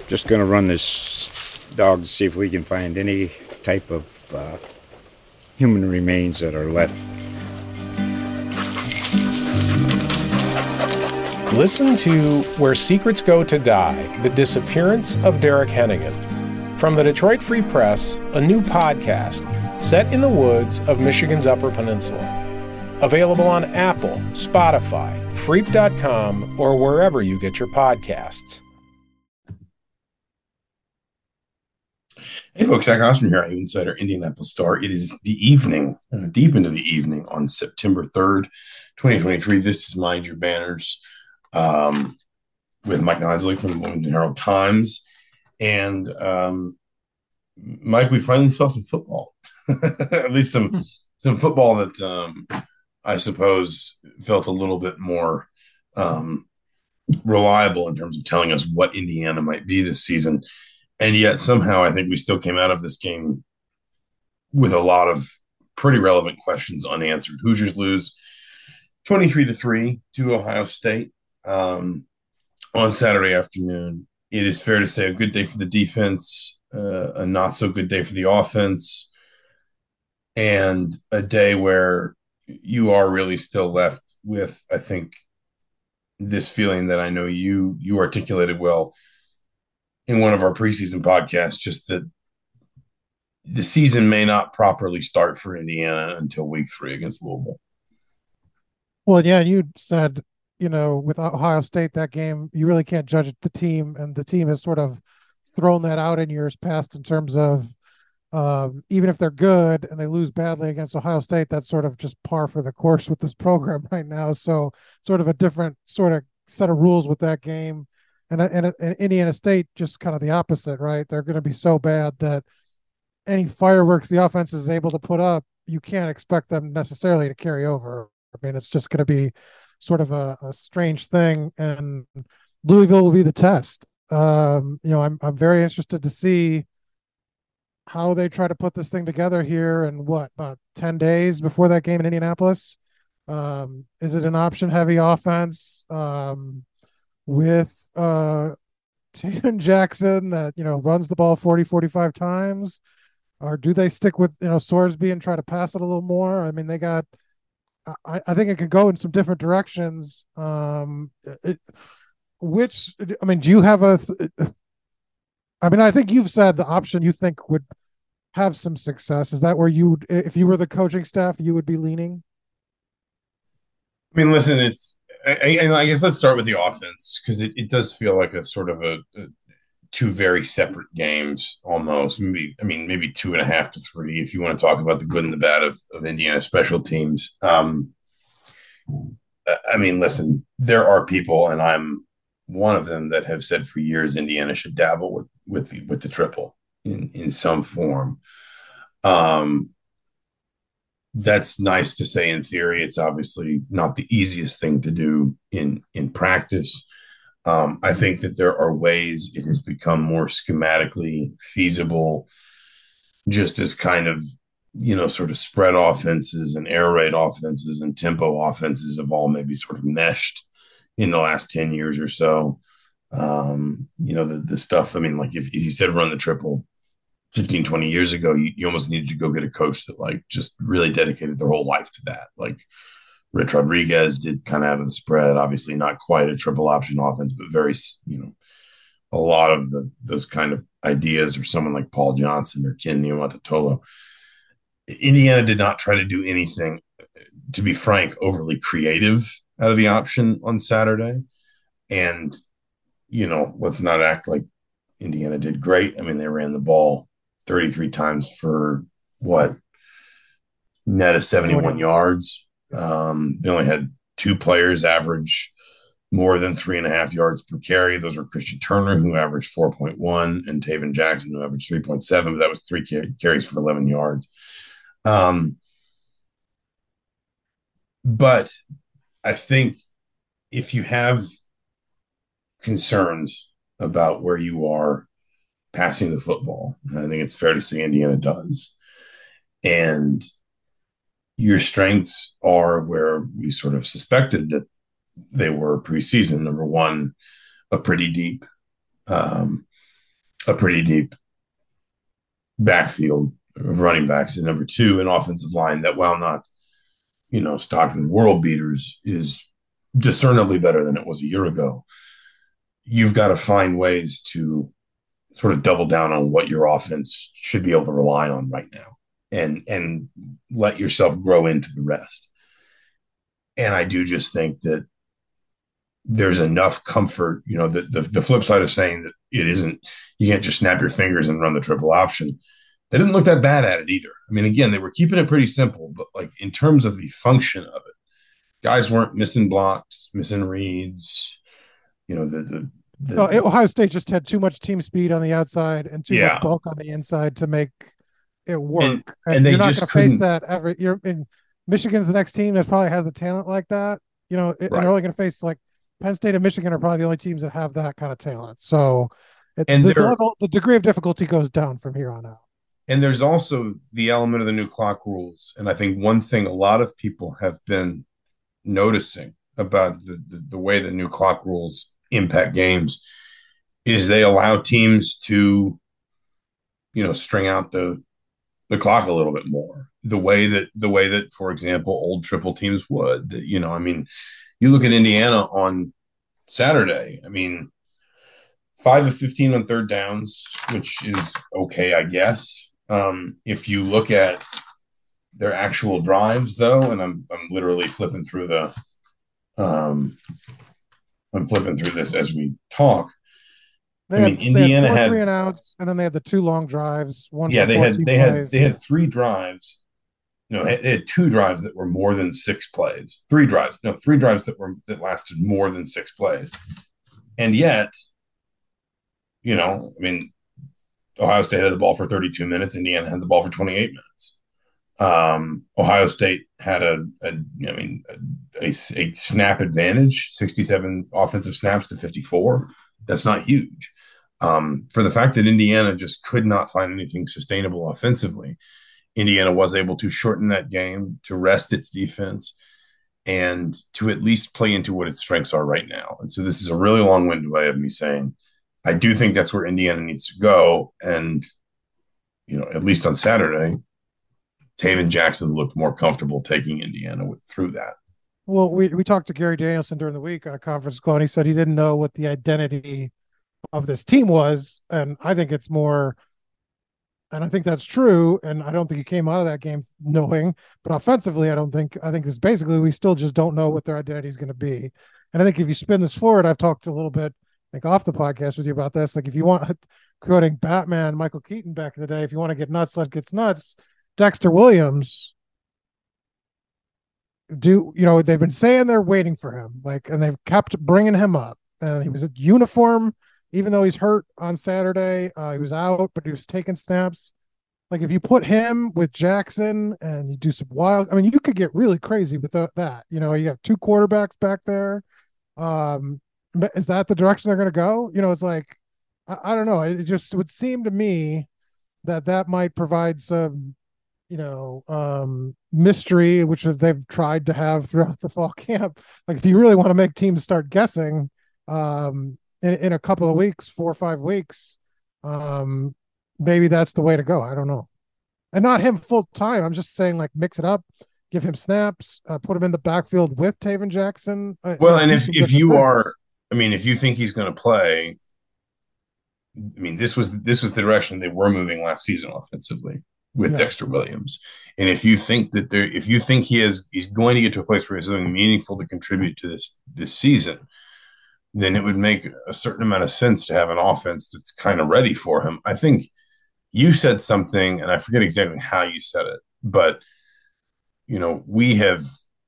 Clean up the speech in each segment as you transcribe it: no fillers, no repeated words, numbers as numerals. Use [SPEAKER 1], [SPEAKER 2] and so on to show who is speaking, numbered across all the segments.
[SPEAKER 1] Just going to run this dog to see if we can find any type of human remains that are left.
[SPEAKER 2] Listen to Where Secrets Go to Die, The Disappearance of Derek Hennigan. From the Detroit Free Press, a new podcast set in the woods of Michigan's Upper Peninsula. Available on Apple, Spotify, Freep.com, or wherever you get your podcasts.
[SPEAKER 3] Hey folks, Zach Osman here, Insider Indianapolis Star. It is the evening, deep into the evening on September 3rd, 2023. This is Mind Your Banners with Mike Nisley from the Wilmington Herald Times. And Mike, we finally saw some football, at least some football that I suppose felt a little bit more reliable in terms of telling us what Indiana might be this season. And yet somehow I think we still came out of this game with a lot of pretty relevant questions unanswered. Hoosiers lose 23-3 to Ohio State on Saturday afternoon. It is fair to say a good day for the defense, a not so good day for the offense, and a day where you are really still left with, I think, this feeling that I know you articulated well in one of our preseason podcasts, just that the season may not properly start for Indiana until week 3 against Louisville.
[SPEAKER 4] Well, yeah, you said, with Ohio State, that game, you really can't judge the team, and the team has sort of thrown that out in years past in terms of even if they're good and they lose badly against Ohio State, that's sort of just par for the course with this program right now. So sort of a different sort of set of rules with that game. And Indiana State, just kind of the opposite, right? They're going to be so bad that any fireworks the offense is able to put up, you can't expect them necessarily to carry over. I mean, it's just going to be sort of a strange thing, and Louisville will be the test. I'm very interested to see how they try to put this thing together here in about 10 days before that game in Indianapolis. Is it an option-heavy offense with Taven Jackson that, runs the ball 40, 45 times? Or do they stick with, Sorsby and try to pass it a little more? I mean, I think it could go in some different directions. Do you have I think you've said the option you think would have some success. Is that where if you were the coaching staff, you would be leaning?
[SPEAKER 3] I mean, listen, I guess let's start with the offense, because it does feel like a sort of a two very separate games almost. Maybe 2.5 to 3 if you want to talk about the good and the bad of Indiana special teams. Listen, there are people, and I'm one of them, that have said for years Indiana should dabble with the triple in some form. That's nice to say in theory. It's obviously not the easiest thing to do in practice. I think that there are ways it has become more schematically feasible, just as kind of, sort of spread offenses and air raid offenses and tempo offenses have all maybe sort of meshed in the last 10 years or so. The stuff, like if you said run the triple 15, 20 years ago, you almost needed to go get a coach that just really dedicated their whole life to that. Like Rich Rodriguez did kind of have the spread, obviously not quite a triple option offense, but very, a lot of those kind of ideas, or someone like Paul Johnson or Ken Niumatatolo. Indiana did not try to do anything, to be frank, overly creative out of the option on Saturday. And, let's not act like Indiana did great. I mean, they ran the ball 33 times for net of 71 yards. They only had 2 players average more than 3.5 yards per carry. Those were Christian Turner, who averaged 4.1, and Taven Jackson, who averaged 3.7, but that was 3 carries for 11 yards. But I think if you have concerns about where you are passing the football, and I think it's fair to say Indiana does, and your strengths are where we sort of suspected that they were preseason. Number one, a pretty deep a pretty deep backfield of running backs, and number two, an offensive line that, while not, stocked with world beaters, is discernibly better than it was a year ago. You've got to find ways to sort of double down on what your offense should be able to rely on right now, and let yourself grow into the rest. And I do just think that there's enough comfort, the flip side of saying that you can't just snap your fingers and run the triple option. They didn't look that bad at it either. I mean, again, they were keeping it pretty simple, but like in terms of the function of it, guys weren't missing blocks, missing reads.
[SPEAKER 4] Ohio State just had too much team speed on the outside and too much bulk on the inside to make it work. And you're not going to face that ever. You're in Michigan's the next team that probably has the talent like that. And they're only going to face like Penn State and Michigan are probably the only teams that have that kind of talent. So the degree of difficulty goes down from here on out.
[SPEAKER 3] And there's also the element of the new clock rules. And I think one thing a lot of people have been noticing about the way the new clock rules impact games is they allow teams to, string out the clock a little bit more. The way that, for example, old triple teams would. You look at Indiana on Saturday. 5 of 15 on third downs, which is okay, I guess. If you look at their actual drives, though, and I'm literally flipping through this as we talk.
[SPEAKER 4] Indiana had 3 and outs, and then they had the 2 long drives.
[SPEAKER 3] They had 3 drives. No, they had 2 drives that were more than 6 plays. 3 drives that lasted more than 6 plays, and yet, Ohio State had the ball for 32 minutes. Indiana had the ball for 28 minutes. Ohio State had a snap advantage, 67 offensive snaps to 54. That's not huge. For the fact that Indiana just could not find anything sustainable offensively, Indiana was able to shorten that game, to rest its defense, and to at least play into what its strengths are right now. And so this is a really long-winded way of me saying I do think that's where Indiana needs to go. And, at least on Saturday, Taven Jackson looked more comfortable taking Indiana through that.
[SPEAKER 4] Well, we talked to Gary Danielson during the week on a conference call, and he said he didn't know what the identity of this team was. And I think it's more, and I think that's true. And I don't think he came out of that game knowing, but offensively, I think it's basically, we still just don't know what their identity is going to be. And I think if you spin this forward, I've talked a little bit, off the podcast with you about this. Like, if you want, quoting Batman, Michael Keaton back in the day, if you want to get nuts, let gets nuts. Dexter Williams, they've been saying they're waiting for him, and they've kept bringing him up. And he was at uniform, even though he's hurt on Saturday. He was out, but he was taking snaps. Like, if you put him with Jackson and you do some wild, you could get really crazy with that. You have 2 quarterbacks back there. Is that the direction they're going to go? It's like, I don't know. It just would seem to me that might provide some, mystery, which they've tried to have throughout the fall camp. Like, if you really want to make teams start guessing, in a couple of weeks, 4 or 5 weeks, maybe that's the way to go. I don't know. And not him full time. I'm just saying, like, mix it up, give him snaps, put him in the backfield with Taven Jackson.
[SPEAKER 3] And if you think he's going to play, this was the direction they were moving last season offensively with Dexter Williams. And if you think he's going to get to a place where he's something meaningful to contribute to this season, then it would make a certain amount of sense to have an offense that's kind of ready for him. I think you said something, and I forget exactly how you said it, but we have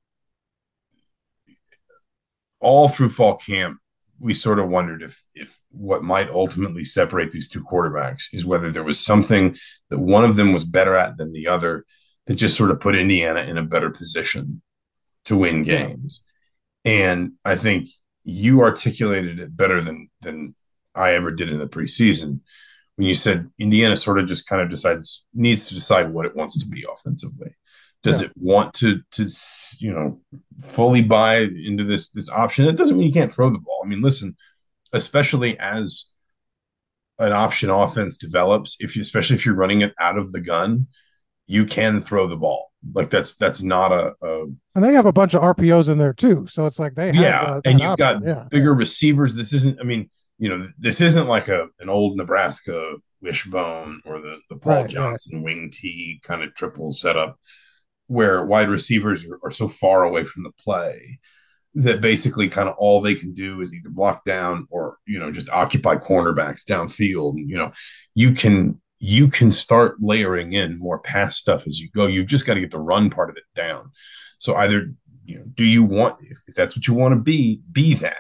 [SPEAKER 3] all through fall camp, we sort of wondered if what might ultimately separate these 2 quarterbacks is whether there was something that one of them was better at than the other that just sort of put Indiana in a better position to win games. And I think you articulated it better than I ever did in the preseason when you said Indiana sort of just kind of needs to decide what it wants to be offensively. Does it want to fully buy into this option? It doesn't mean you can't throw the ball. Listen, especially as an option offense develops, especially if you're running it out of the gun, you can throw the ball. Like that's not a
[SPEAKER 4] And they have a bunch of RPOs in there too, so it's like they have
[SPEAKER 3] yeah, and
[SPEAKER 4] that
[SPEAKER 3] you've
[SPEAKER 4] option.
[SPEAKER 3] got
[SPEAKER 4] Yeah,
[SPEAKER 3] bigger receivers. This isn't, I mean, this isn't like an old Nebraska wishbone or the Paul
[SPEAKER 4] right, right.
[SPEAKER 3] Johnson wing T kind of triple setup where wide receivers are so far away from the play that basically kind of all they can do is either block down or just occupy cornerbacks downfield. You can start layering in more pass stuff as you go. You've just got to get the run part of it down. So either do you want, if that's what you want to be that.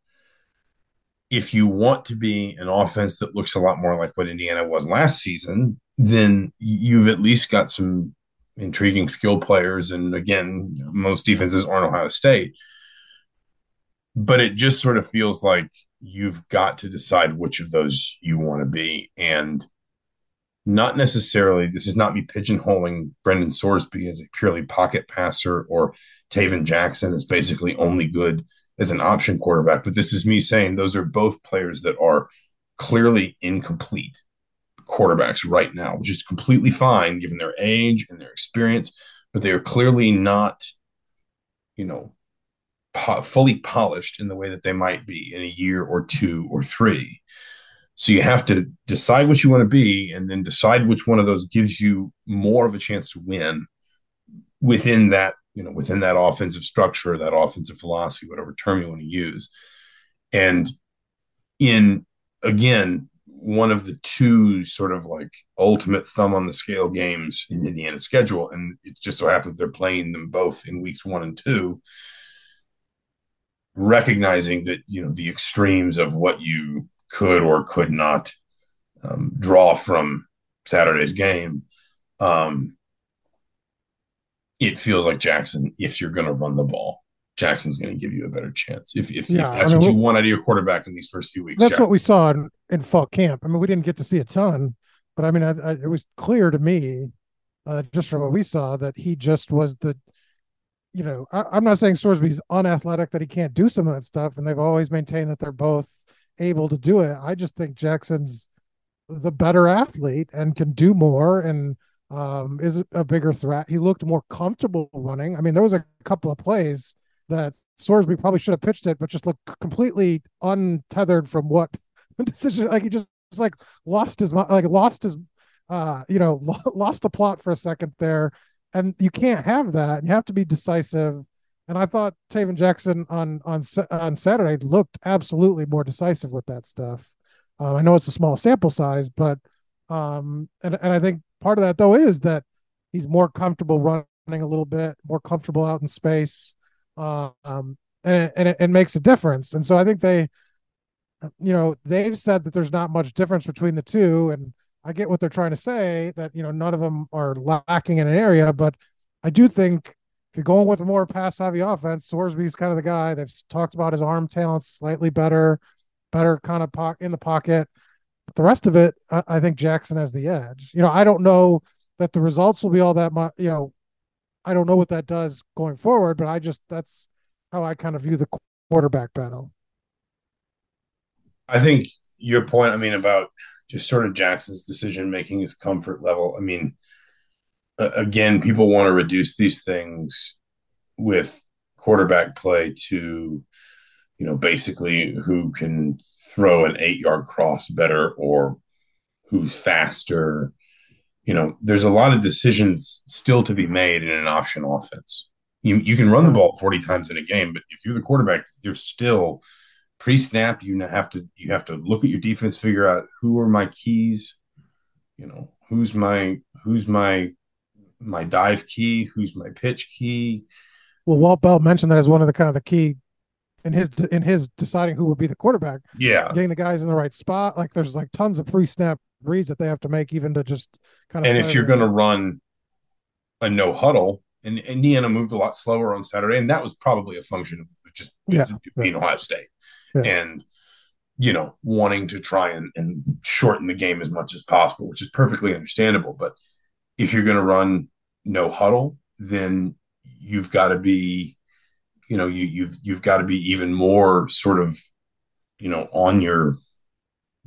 [SPEAKER 3] If you want to be an offense that looks a lot more like what Indiana was last season, then you've at least got some intriguing skill players. And again, most defenses aren't Ohio State, but it just sort of feels like you've got to decide which of those you want to be. And not necessarily, this is not me pigeonholing Brendan Sorsby as a purely pocket passer or Taven Jackson is basically only good as an option quarterback, but this is me saying those are both players that are clearly incomplete quarterbacks right now, which is completely fine given their age and their experience, but they are clearly not, you know, fully polished in the way that they might be in a year or two or three. So you have to decide what you want to be and then decide which one of those gives you more of a chance to win within that, within that offensive structure, that offensive philosophy, whatever term you want to use. And in, again, one of the two sort of like ultimate thumb on the scale games in Indiana's schedule, and it just so happens they're playing them both in weeks 1 and 2, recognizing that, the extremes of what you could or could not draw from Saturday's game. It feels like Jackson, if you're going to run the ball, Jackson's going to give you a better chance. If that's what you want out of your quarterback in these first few weeks.
[SPEAKER 4] That's Jackson. What we saw in fall camp. I mean, we didn't get to see a ton, but I mean, it was clear to me, just from what we saw, that he just was the, I'm not saying Sorsby's unathletic, that he can't do some of that stuff, and they've always maintained that they're both able to do it. I just think Jackson's the better athlete and can do more and is a bigger threat. He looked more comfortable running. I mean, there was a couple of plays that Sorsby probably should have pitched it, but just looked completely untethered from what the decision. Like he just like lost his lost the plot for a second there, and you can't have that. You have to be decisive. And I thought Taven Jackson on Saturday looked absolutely more decisive with that stuff. I know it's a small sample size, but and I think part of that though is that he's more comfortable running a little bit, more comfortable out in space, and it makes a difference. And so I think they've said that there's not much difference between the two, and I get what they're trying to say, that none of them are lacking in an area, but I do think if you're going with a more pass-heavy offense, Sorsby's kind of the guy. They've talked about his arm talent slightly better kind of in the pocket. But the rest of it, I think Jackson has the edge. I don't know that the results will be all that much. I don't know what that does going forward, but that's how I kind of view the quarterback battle.
[SPEAKER 3] I think your point, about just sort of Jackson's decision-making, his comfort level. Again, people want to reduce these things with quarterback play to, basically who can throw an 8-yard cross better or who's faster. There's a lot of decisions still to be made in an option offense. You can run the ball 40 times in a game, but if you're the quarterback, you're still pre-snap. You have to look at your defense, figure out who are my keys, who's my dive key, who's my pitch key.
[SPEAKER 4] Well, Walt Bell mentioned that as one of the kind of the key in his deciding who would be the quarterback.
[SPEAKER 3] Yeah,
[SPEAKER 4] getting the guys in the right spot. Like there's like tons of pre-snap reads that they have to make, even to just kind of.
[SPEAKER 3] And if you're going to run a no huddle, and Indiana moved a lot slower on Saturday, and that was probably a function of just being Ohio State and wanting to try and shorten the game as much as possible, which is perfectly understandable. But if you're going to run no huddle, then you've got to be, you've got to be even more sort of, on your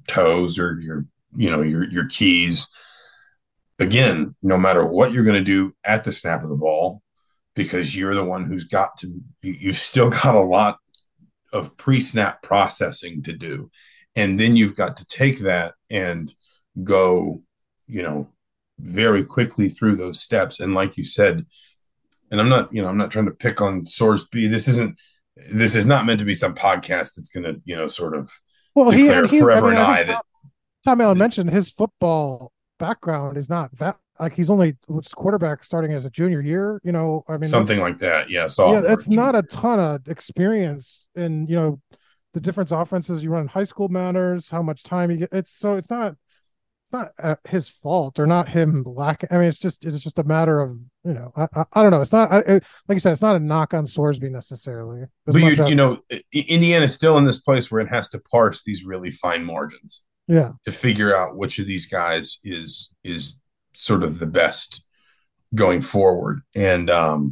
[SPEAKER 3] toes or your keys. Again, no matter what you're going to do at the snap of the ball, because you're the one who's got to, you've still got a lot of pre-snap processing to do, and then you've got to take that and go, very quickly through those steps. And like you said, and I'm not trying to pick on Sorsby. This is not meant to be some podcast that's going to, sort of declare forever and I that
[SPEAKER 4] Tom Allen mentioned his football background is not that, like, he's only quarterback starting as a junior year, I mean,
[SPEAKER 3] something like that. Yeah.
[SPEAKER 4] That's not a ton of experience. And, the different offenses you run in high school matters, how much time you get. It's not his fault or not him lacking. I mean, it's just a matter of, I don't know. It's not, like you said, it's not a knock on Sorsby necessarily.
[SPEAKER 3] But Indiana's still in this place where it has to parse these really fine margins.
[SPEAKER 4] Yeah.
[SPEAKER 3] To figure out which of these guys is sort of the best going forward. And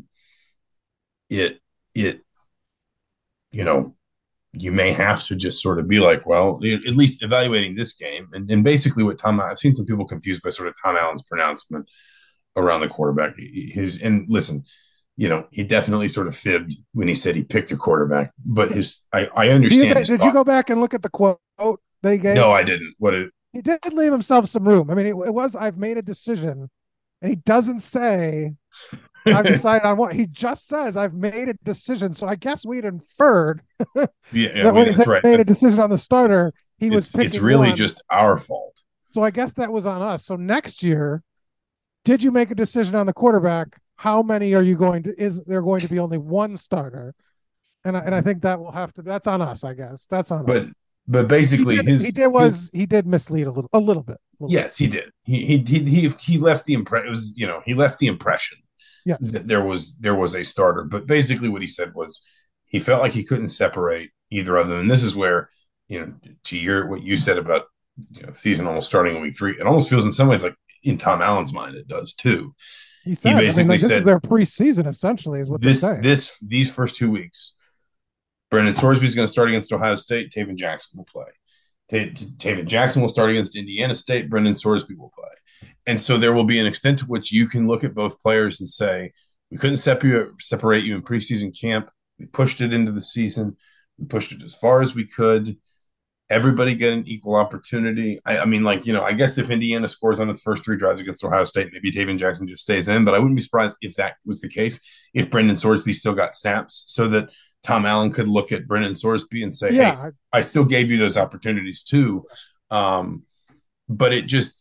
[SPEAKER 3] you may have to just sort of be like, well, at least evaluating this game. And basically what I've seen some people confused by sort of Tom Allen's pronouncement around the quarterback. And listen, he definitely sort of fibbed when he said he picked a quarterback, but I understand.
[SPEAKER 4] Did you go back and look at the quote they gave?
[SPEAKER 3] No, I didn't.
[SPEAKER 4] He did leave himself some room. I mean, it was, I've made a decision, and he doesn't say I've decided on what. He just says I've made a decision. So I guess we'd inferred that when he said made a decision on the starter, he was picking
[SPEAKER 3] it's really
[SPEAKER 4] one.
[SPEAKER 3] Just our fault.
[SPEAKER 4] So I guess that was on us. So next year, did you make a decision on the quarterback? How many are you going to? Is there going to be only one starter? And I think that will have to. That's on us, I guess. That's on us.
[SPEAKER 3] But basically,
[SPEAKER 4] he did mislead a little bit.
[SPEAKER 3] Yes, he did. He left the impression. He left the impression that there was a starter. But basically, what he said was he felt like he couldn't separate either of them. And this is where, to what you said about season almost starting in week 3, it almost feels in some ways like in Tom Allen's mind it does too.
[SPEAKER 4] He basically said this is their preseason essentially, is what they're saying.
[SPEAKER 3] These first 2 weeks. Brendan Sorsby is going to start against Ohio State. Taven Jackson will play. Taven Jackson will start against Indiana State. Brendan Sorsby will play. And so there will be an extent to which you can look at both players and say, we couldn't separate you in preseason camp. We pushed it into the season. We pushed it as far as we could. Everybody get an equal opportunity. I mean, I guess if Indiana scores on its first 3 drives against Ohio State, maybe Taven Jackson just stays in, but I wouldn't be surprised if that was the case, if Brendan Sorsby still got snaps, so that Tom Allen could look at Brendan Sorsby and say, hey, I still gave you those opportunities too. But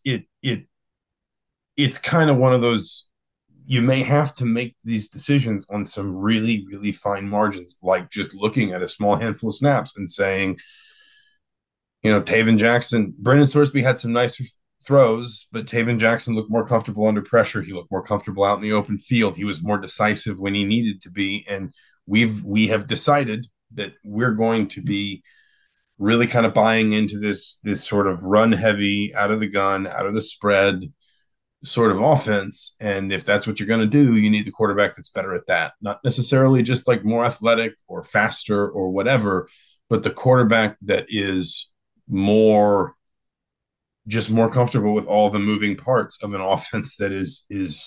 [SPEAKER 3] it's kind of one of those, you may have to make these decisions on some really, really fine margins, like just looking at a small handful of snaps and saying, Taven Jackson, Brendan Sorsby had some nice throws, but Taven Jackson looked more comfortable under pressure. He looked more comfortable out in the open field. He was more decisive when he needed to be. And we have decided that we're going to be really kind of buying into this sort of run heavy, out of the gun, out of the spread sort of offense. And if that's what you're going to do, you need the quarterback that's better at that. Not necessarily just like more athletic or faster or whatever, but the quarterback that is more comfortable with all the moving parts of an offense that is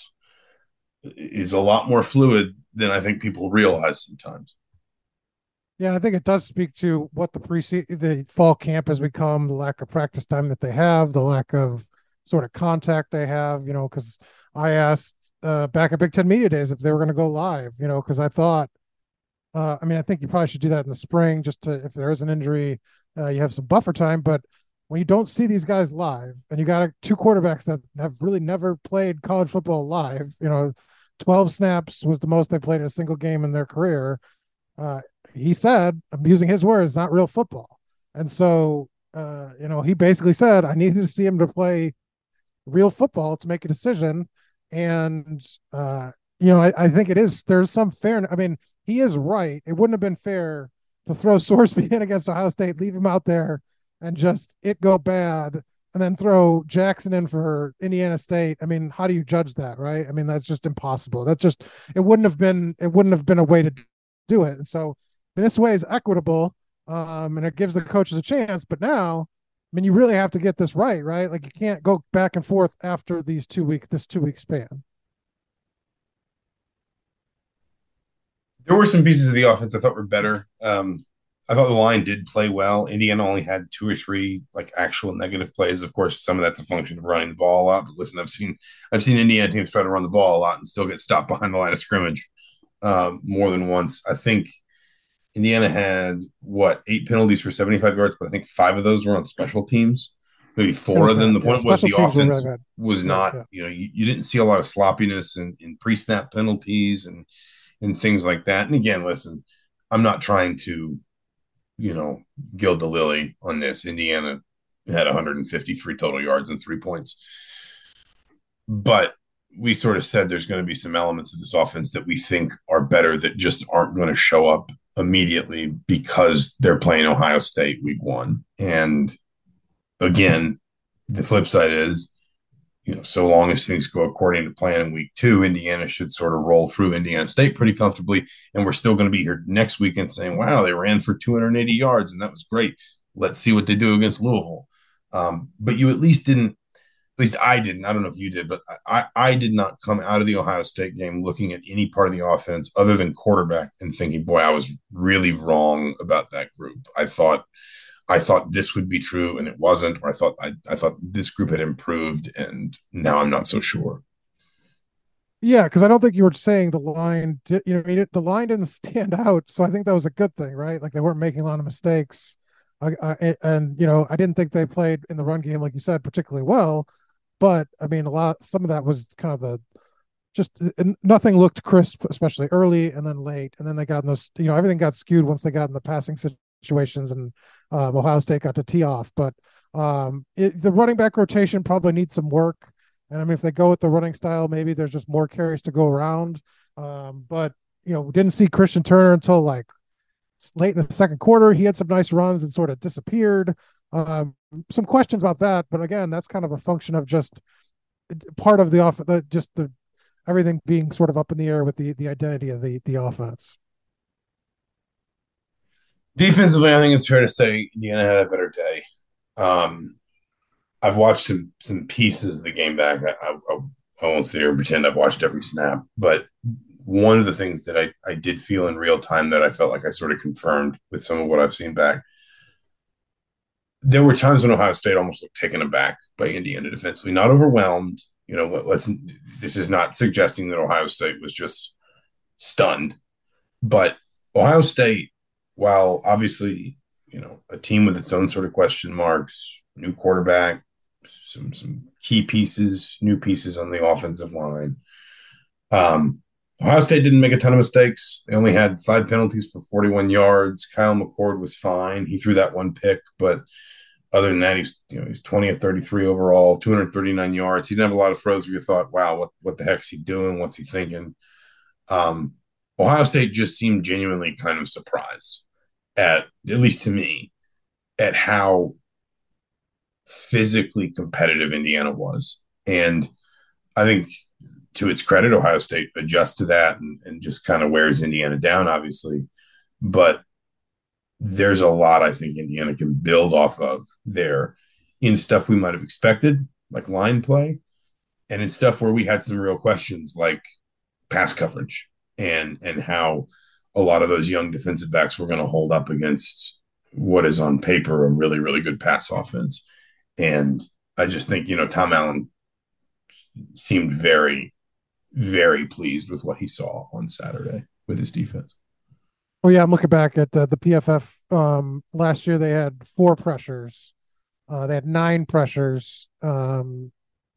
[SPEAKER 3] a lot more fluid than I think people realize sometimes.
[SPEAKER 4] Yeah, and I think it does speak to what the fall camp has become, the lack of practice time that they have, the lack of sort of contact they have, because I asked back at Big Ten Media Days if they were going to go live, because I thought, I think you probably should do that in the spring, just to, if there is an injury, you have some buffer time. But when you don't see these guys live, and you got 2 quarterbacks that have really never played college football live, 12 snaps was the most they played in a single game in their career. He said, I'm using his words, not real football. And so, he basically said, I needed to see him to play real football to make a decision. And, I think there's some fairness. I mean, he is right. It wouldn't have been fair to throw Sorsby in against Ohio State, leave him out there and just it go bad, and then throw Jackson in for Indiana State. I mean, how do you judge that, right? I mean, that's just impossible. It wouldn't have been a way to do it. And so, this way is equitable, and it gives the coaches a chance. But now, mean, you really have to get this right, right? Like you can't go back and forth after this 2 week span.
[SPEAKER 3] There were some pieces of the offense I thought were better. I thought the line did play well. Indiana only had 2 or 3 like actual negative plays. Of course, some of that's a function of running the ball a lot. But listen, I've seen Indiana teams try to run the ball a lot and still get stopped behind the line of scrimmage more than once. I think Indiana had 8 penalties for 75 yards, but I think 5 of those were on special teams. Maybe
[SPEAKER 4] It
[SPEAKER 3] 4
[SPEAKER 4] was
[SPEAKER 3] of them.
[SPEAKER 4] bad.
[SPEAKER 3] The
[SPEAKER 4] Yeah,
[SPEAKER 3] point was
[SPEAKER 4] special
[SPEAKER 3] the
[SPEAKER 4] teams were really
[SPEAKER 3] offense
[SPEAKER 4] bad.
[SPEAKER 3] was
[SPEAKER 4] Yeah,
[SPEAKER 3] not.
[SPEAKER 4] yeah.
[SPEAKER 3] You didn't see a lot of sloppiness in pre-snap penalties and things like that. And again, listen, I'm not trying to gild the lily on this. Indiana had 153 total yards and 3 points. But we sort of said there's going to be some elements of this offense that we think are better that just aren't going to show up immediately because they're playing Ohio State week 1. And again, the flip side is, so long as things go according to plan in week 2, Indiana should sort of roll through Indiana State pretty comfortably. And we're still going to be here next weekend saying, wow, they ran for 280 yards and that was great. Let's see what they do against Louisville. But you at least I didn't. I don't know if you did, but I did not come out of the Ohio State game looking at any part of the offense other than quarterback and thinking, boy, I was really wrong about that group. I thought this would be true and it wasn't, or I thought this group had improved and now I'm not so sure.
[SPEAKER 4] Yeah, because I don't think you were saying the line. The line didn't stand out, so I think that was a good thing, right? Like they weren't making a lot of mistakes, and I didn't think they played in the run game, like you said, particularly well. But I mean, some of that was kind of nothing looked crisp, especially early and then late, and then they got in those. Everything got skewed once they got in the passing situations, and Ohio State got to tee off. But the running back rotation probably needs some work. And I mean, if they go with the running style, maybe there's just more carries to go around. But we didn't see Christian Turner until like late in the second quarter. He had some nice runs and sort of disappeared. Some questions about that, but again, that's kind of a function of just part of the everything being sort of up in the air with the identity of the offense.
[SPEAKER 3] Defensively, I think it's fair to say Indiana had a better day. I've watched some pieces of the game back. I won't sit here and pretend I've watched every snap, but one of the things that I did feel in real time that I felt like I sort of confirmed with some of what I've seen back, there were times when Ohio State almost looked taken aback by Indiana defensively, not overwhelmed. This is not suggesting that Ohio State was just stunned, but Ohio State, while obviously, a team with its own sort of question marks, new quarterback, some key pieces, new pieces on the offensive line. Ohio State didn't make a ton of mistakes. They only had 5 penalties for 41 yards. Kyle McCord was fine. He threw that one pick, but other than that, he's 20 of 33 overall, 239 yards. He didn't have a lot of throws where you thought, wow, what the heck's he doing? What's he thinking? Ohio State just seemed genuinely kind of surprised at least to me, at how physically competitive Indiana was. And I think to its credit, Ohio State adjusts to that and just kind of wears Indiana down, obviously. But there's a lot I think Indiana can build off of there in stuff we might have expected, like line play, and in stuff where we had some real questions, like pass coverage and how a lot of those young defensive backs were going to hold up against what is on paper a really, really good pass offense. And I just think, Tom Allen seemed very, very pleased with what he saw on Saturday with his defense.
[SPEAKER 4] Oh yeah, I'm looking back at the PFF. Last year they had 4 pressures. They had 9 pressures on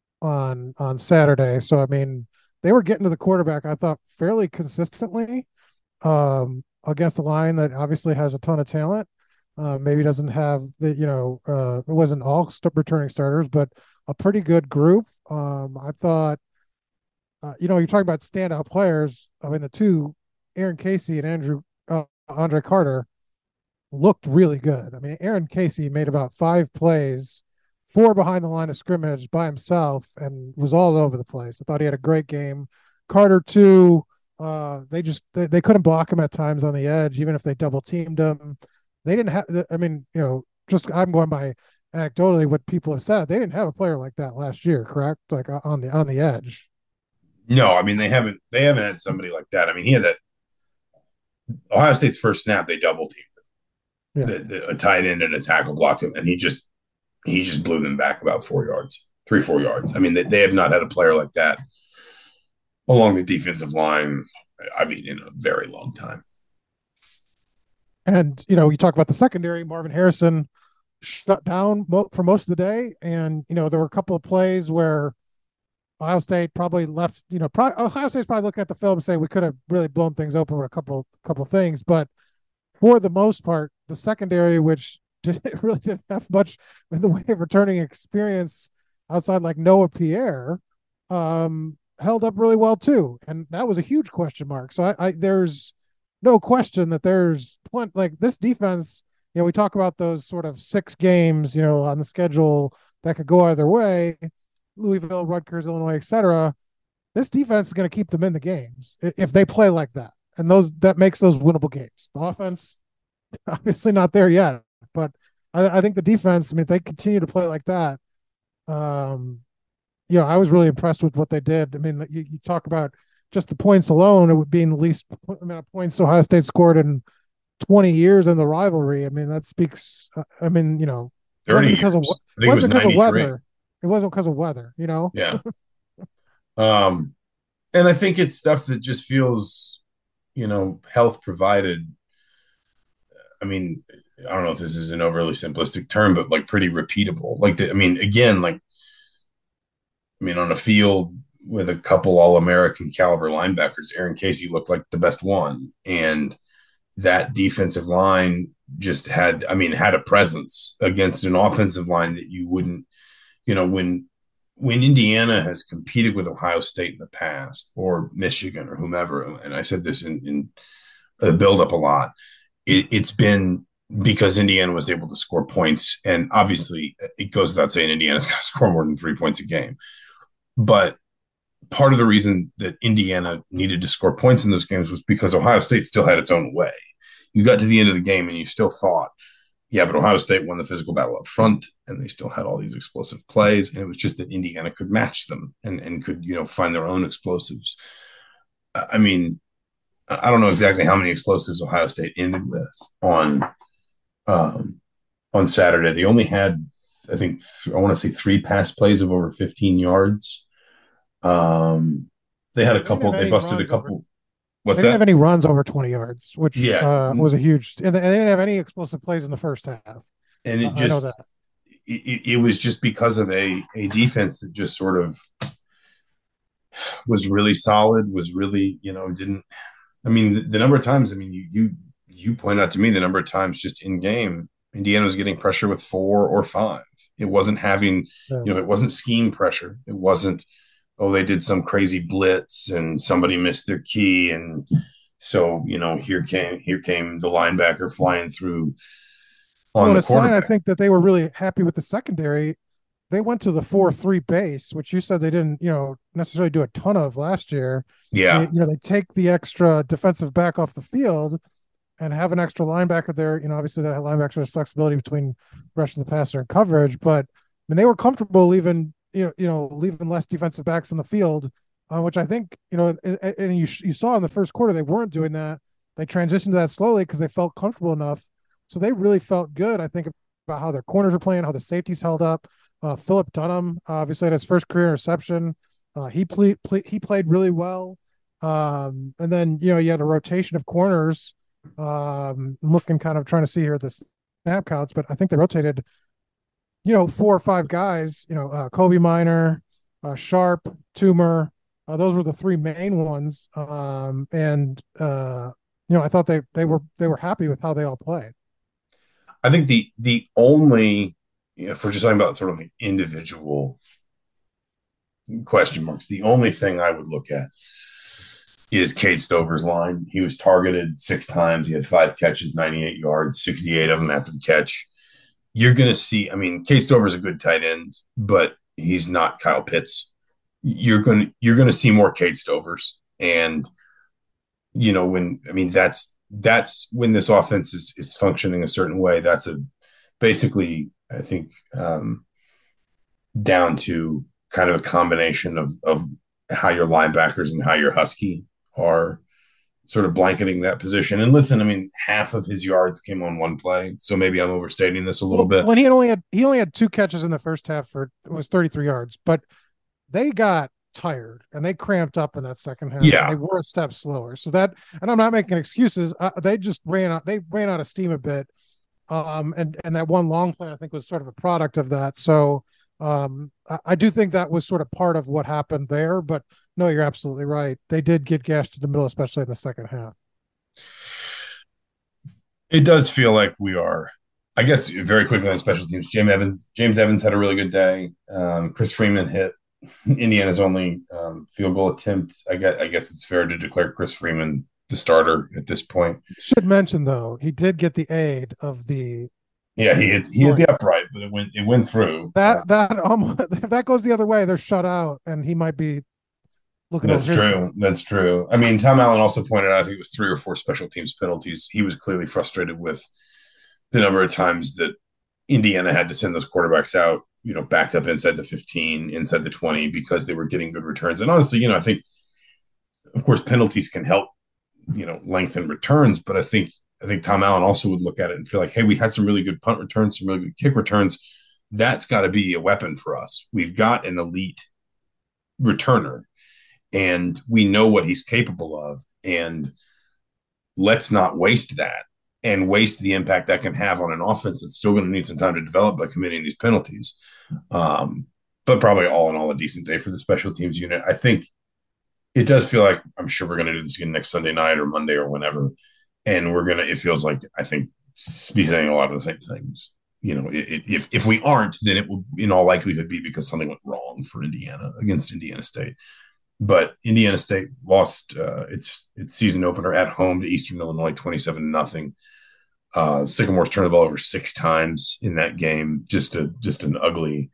[SPEAKER 4] Saturday. So I mean, they were getting to the quarterback, I thought, fairly consistently against a line that obviously has a ton of talent. Maybe doesn't have it wasn't all returning starters, but a pretty good group. I thought, you're talking about standout players. I mean, the two, Aaron Casey and Andre Carter, looked really good. I mean, Aaron Casey made about 5 plays, 4 behind the line of scrimmage by himself, and was all over the place. I thought he had a great game. Carter too. They couldn't block him at times on the edge, even if they double teamed him. They didn't have. I mean, just I'm going by anecdotally what people have said, they didn't have a player like that last year, correct? Like on the edge.
[SPEAKER 3] No, I mean they haven't had somebody like that. I mean, he had that Ohio State's first snap, they double teamed
[SPEAKER 4] Yeah.
[SPEAKER 3] a tight end and a tackle blocked him, and he just blew them back about 4 yards, 3-4 yards. I mean, they have not had a player like that along the defensive line. I mean, in a very long time.
[SPEAKER 4] And you talk about the secondary. Marvin Harrison shut down for most of the day, and there were a couple of plays where Ohio State probably left. Ohio State's probably looking at the film and saying we could have really blown things open with a couple things, but for the most part, the secondary, which really didn't have much in the way of returning experience outside like Noah Pierre, held up really well too, and that was a huge question mark. So there's no question that there's plenty like this defense. We talk about those sort of 6 games, on the schedule that could go either way. Louisville, Rutgers, Illinois, etc. This defense is going to keep them in the games if they play like that, and that makes those winnable games. The offense, obviously not there yet, but I think the defense. I mean, if they continue to play like that, I was really impressed with what they did. I mean, you talk about just the points alone; it would be the least amount of points Ohio State scored in 20 years in the rivalry. I mean, that speaks. I mean, it
[SPEAKER 3] 30
[SPEAKER 4] wasn't because
[SPEAKER 3] years.
[SPEAKER 4] of
[SPEAKER 3] I think it was 93.
[SPEAKER 4] weather. It wasn't because of weather.
[SPEAKER 3] Yeah. And I think it's stuff that just feels, health provided. I mean, I don't know if this is an overly simplistic term, but like pretty repeatable. Like, I mean, again, like, I mean, on a field with a couple All-American caliber linebackers, Aaron Casey looked like the best one. And that defensive line just had a presence against an offensive line that you wouldn't, when Indiana has competed with Ohio State in the past, or Michigan or whomever, and I said this in the build-up a lot, it's been because Indiana was able to score points. And obviously, it goes without saying Indiana's got to score more than 3 points a game. But part of the reason that Indiana needed to score points in those games was because Ohio State still had its own way. You got to the end of the game and you still thought, yeah, but Ohio State won the physical battle up front, and they still had all these explosive plays, and it was just that Indiana could match them and could, find their own explosives. I mean, I don't know exactly how many explosives Ohio State ended with on Saturday. They only had, I think, I want to say 3 pass plays of over 15 yards. They had a couple. They busted a couple. What's
[SPEAKER 4] They
[SPEAKER 3] that?
[SPEAKER 4] didn't have any runs over 20 yards, which
[SPEAKER 3] Yeah.
[SPEAKER 4] was a huge, and they didn't have any explosive plays in the first half.
[SPEAKER 3] And it
[SPEAKER 4] I know
[SPEAKER 3] just
[SPEAKER 4] that.
[SPEAKER 3] it was just because of a defense that just sort of was really solid, was really, didn't. I mean, the number of times, I mean, you point out to me the number of times just in game, Indiana was getting pressure with 4 or 5. It wasn't having,
[SPEAKER 4] Yeah.
[SPEAKER 3] it wasn't scheme pressure. It wasn't, oh, they did some crazy blitz and somebody missed their key. And so, here came the linebacker flying through on the quarterback.
[SPEAKER 4] I think that they were really happy with the secondary. They went to the 4-3 base, which you said they didn't, necessarily do a ton of last year.
[SPEAKER 3] Yeah.
[SPEAKER 4] They take the extra defensive back off the field and have an extra linebacker there. Obviously that linebacker has flexibility between rushing the passer and coverage, but I mean, they were comfortable leaving less defensive backs on the field, which I think, and you saw in the first quarter, they weren't doing that. They transitioned to that slowly because they felt comfortable enough. So they really felt good, I think, about how their corners were playing, how the safeties held up. Philip Dunham, obviously, had his first career interception. He played really well. And then, you had a rotation of corners. Looking kind of trying to see here the snap counts, but I think they rotated, 4 or 5 guys, Kobe Minor, Sharp, Toomer. Those were the 3 main ones. And I thought they were happy with how they all played.
[SPEAKER 3] I think the only, if we're just talking about sort of the individual question marks, the only thing I would look at is Cade Stover's line. He was targeted 6 times. He had 5 catches, 98 yards, 68 of them after the catch. You're going to see, I mean, Cade Stover's a good tight end, but he's not Kyle Pitts. You're going to see more Cade Stovers. And, that's when this offense is functioning a certain way. That's basically I think down to kind of a combination of how your linebackers and how your Husky are sort of blanketing that position. And listen, I mean, half of his yards came on one play, so maybe I'm overstating this a little
[SPEAKER 4] Well,
[SPEAKER 3] bit.
[SPEAKER 4] when he only had two catches in the first half for it was 33 yards, but they got tired and they cramped up in that second half and
[SPEAKER 3] Yeah,
[SPEAKER 4] they were a step slower. So that, and I'm not making excuses. They just ran out of steam a bit. And that one long play, I think, was sort of a product of that. So I do think that was sort of part of what happened there. But no, you're absolutely right. They did get gashed in the middle, especially in the second half.
[SPEAKER 3] it does feel like we are. I guess very quickly on special teams, James Evans had a really good day. Chris Freeman hit Indiana's only field goal attempt. I guess it's fair to declare Chris Freeman the starter at this point.
[SPEAKER 4] Should mention though, he did get the aid of the
[SPEAKER 3] Yeah, he hit the upright, but it went through.
[SPEAKER 4] that if that goes the other way, they're shut out, and he might be looking
[SPEAKER 3] That's
[SPEAKER 4] over his.
[SPEAKER 3] true. That's true. I mean, Tom Allen also pointed out, I think it was 3 or 4 special teams penalties. He was clearly frustrated with the number of times that Indiana had to send those quarterbacks out, backed up inside the 15, inside the 20, because they were getting good returns. And honestly, I think, of course, penalties can help, lengthen returns. But I think Tom Allen also would look at it and feel like, hey, we had some really good punt returns, some really good kick returns. That's got to be a weapon for us. We've got an elite returner and we know what he's capable of. And let's not waste that and waste the impact that can have on an offense that's still going to need some time to develop by committing these penalties. But probably all in all, a decent day for the special teams unit. I think it does feel like I'm sure we're going to do this again next Sunday night or Monday or whenever. And it feels like, I think, be saying a lot of the same things. If we aren't, then it will in all likelihood be because something went wrong for Indiana against Indiana State. But Indiana State lost its season opener at home to Eastern Illinois 27-0. Sycamores turned the ball over 6 times in that game. Just an ugly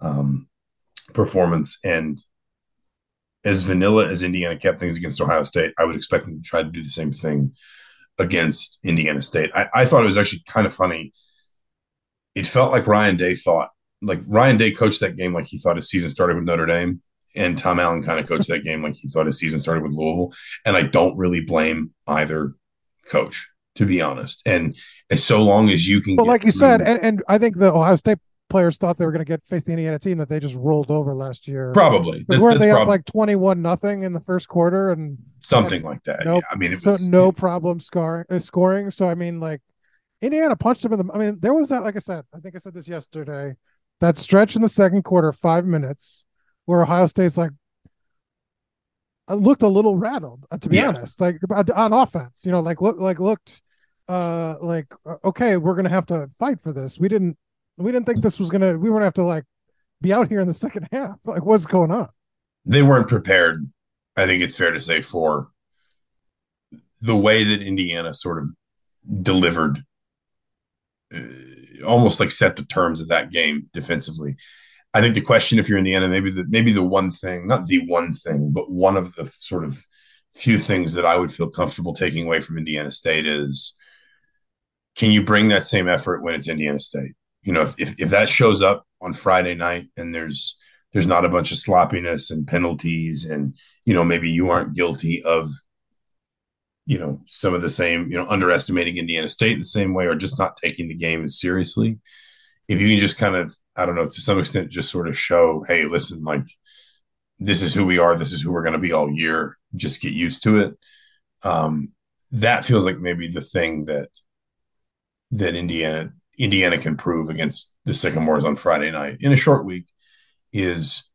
[SPEAKER 3] performance. And as vanilla as Indiana kept things against Ohio State, I would expect them to try to do the same thing against Indiana State. I thought it was actually kind of funny. It felt like Ryan Day coached that game like he thought his season started with Notre Dame. And Tom Allen kind of coached that game like he thought his season started with Louisville. And I don't really blame either coach, to be honest. And as so long as you can
[SPEAKER 4] But like you
[SPEAKER 3] through,
[SPEAKER 4] said, and I think the Ohio State players thought they were going to face the Indiana team that they just rolled over last year.
[SPEAKER 3] probably.
[SPEAKER 4] Weren't they up like 21-0 in the first quarter and
[SPEAKER 3] something like that.
[SPEAKER 4] No,
[SPEAKER 3] yeah. I mean, it was
[SPEAKER 4] no problem scoring. So I mean, like Indiana punched them in the. I mean, there was that. Like I said, I think I said this yesterday. That stretch in the second quarter, 5 minutes, where Ohio State's like looked a little rattled, to be honest. Like on offense, looked okay, we're gonna have to fight for this. We didn't think this was gonna. We weren't have to like be out here in the second half. Like, what's going on?
[SPEAKER 3] They weren't prepared. I think it's fair to say for the way that Indiana sort of delivered, almost like set the terms of that game defensively. I think the question, if you're Indiana, maybe the one thing, not the one thing, but one of the sort of few things that I would feel comfortable taking away from Indiana State is, can you bring that same effort when it's Indiana State? If that shows up on Friday night and there's not a bunch of sloppiness and penalties and, maybe you aren't guilty of, some of the same, underestimating Indiana State the same way or just not taking the game as seriously. If you can just kind of, I don't know, to some extent, just sort of show, hey, listen, like, this is who we are. This is who we're going to be all year. Just get used to it. That feels like maybe the thing that Indiana can prove against the Sycamores on Friday night in a short week is,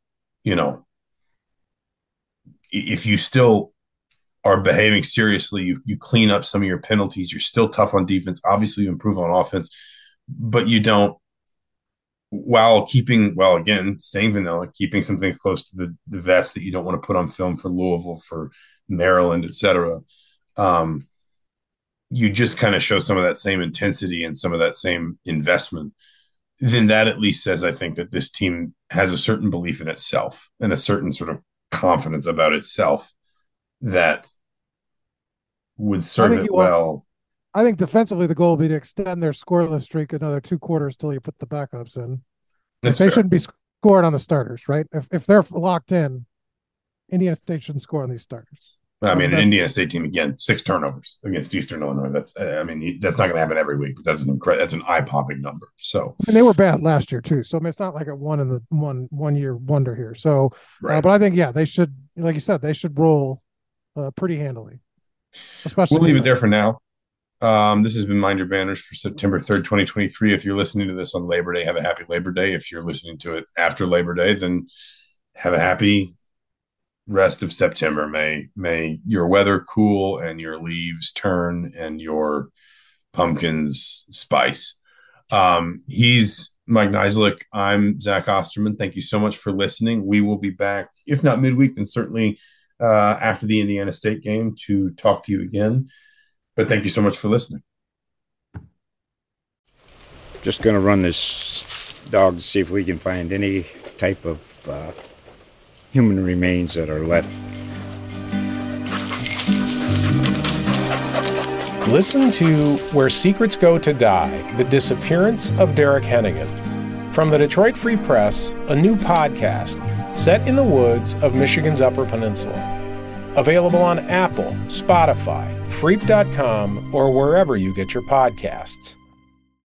[SPEAKER 3] if you still are behaving seriously, you clean up some of your penalties, you're still tough on defense, obviously you improve on offense, but you don't, while staying vanilla, keeping something close to the vest that you don't want to put on film for Louisville, for Maryland, etc. You just kind of show some of that same intensity and some of that same investment. Then that at least says, I think, that this team has a certain belief in itself and a certain sort of confidence about itself that would serve it well
[SPEAKER 4] I think defensively the goal would be to extend their scoreless streak another 2 quarters till you put the backups in.
[SPEAKER 3] That's
[SPEAKER 4] they
[SPEAKER 3] fair.
[SPEAKER 4] shouldn't be scored on the starters, right? If they're locked in, Indiana State shouldn't score on these starters.
[SPEAKER 3] I mean, an Indiana State team, again, 6 turnovers against Eastern Illinois. That's not going to happen every week, but that's an eye-popping number. So,
[SPEAKER 4] and they were bad last year too. So I mean, it's not like a one year wonder here. So,
[SPEAKER 3] right.
[SPEAKER 4] But I think they should, like you said, they should roll pretty handily. Especially,
[SPEAKER 3] we'll leave it there for now. This has been Mind Your Banners for September 3rd, 2023. If you're listening to this on Labor Day, have a happy Labor Day. If you're listening to it after Labor Day, then have a happy rest of September. May your weather cool and your leaves turn and your pumpkins spice. He's Mike Niziolek. I'm Zach Osterman. Thank you so much for listening. We will be back, if not midweek, then certainly after the Indiana State game to talk to you again. But thank you so much for listening.
[SPEAKER 1] Just going to run this dog to see if we can find any type of human remains that are left.
[SPEAKER 2] Listen to Where Secrets Go to Die, The Disappearance of Derek Hennigan. From the Detroit Free Press, a new podcast set in the woods of Michigan's Upper Peninsula. Available on Apple, Spotify, Freep.com, or wherever you get your podcasts.